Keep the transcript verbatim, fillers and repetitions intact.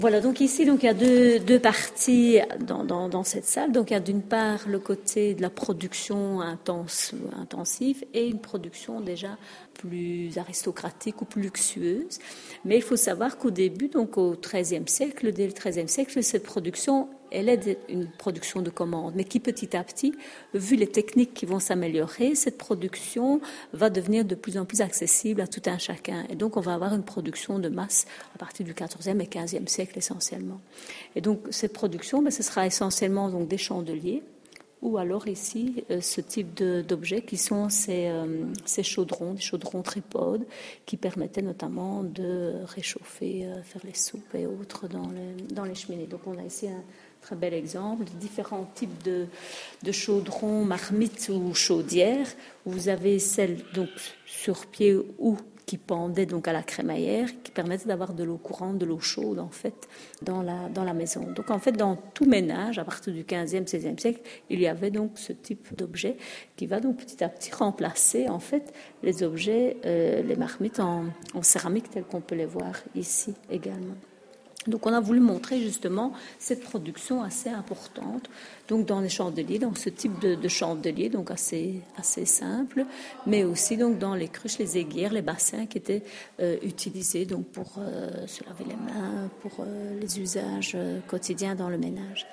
Voilà, donc ici, donc, il y a deux, deux parties dans, dans, dans cette salle. Donc il y a d'une part le côté de la production intense, intensive et une production déjà plus aristocratique ou plus luxueuse. Mais il faut savoir qu'au début, donc au treizième siècle, dès le treizième siècle, cette production, elle est une production de commande, mais qui petit à petit, vu les techniques qui vont s'améliorer, cette production va devenir de plus en plus accessible à tout un chacun. Et donc on va avoir une production de masse à partir du quatorzième et quinzième siècle essentiellement. Et donc cette production, ben, ce sera essentiellement donc des chandeliers, ou alors ici, euh, ce type de, d'objets qui sont ces, euh, ces chaudrons, des chaudrons tripodes, qui permettaient notamment de réchauffer, euh, faire les soupes et autres dans les, dans les cheminées. Donc on a ici un très bel exemple de différents types de, de chaudrons, marmites ou chaudières, où vous avez celles donc, sur pied ou qui pendaient donc à la crémaillère, qui permettaient d'avoir de l'eau courante, de l'eau chaude en fait dans la, dans la maison. Donc en fait dans tout ménage, à partir du quinzième, seizième siècle, il y avait donc ce type d'objet qui va donc petit à petit remplacer en fait les objets, euh, les marmites en, en céramique telles qu'on peut les voir ici également. Donc on a voulu montrer justement cette production assez importante donc dans les chandeliers, dans ce type de, de chandelier donc assez assez simple, mais aussi donc dans les cruches, les aiguières, les bassins qui étaient euh, utilisés donc pour euh, se laver les mains, pour euh, les usages euh, quotidiens dans le ménage.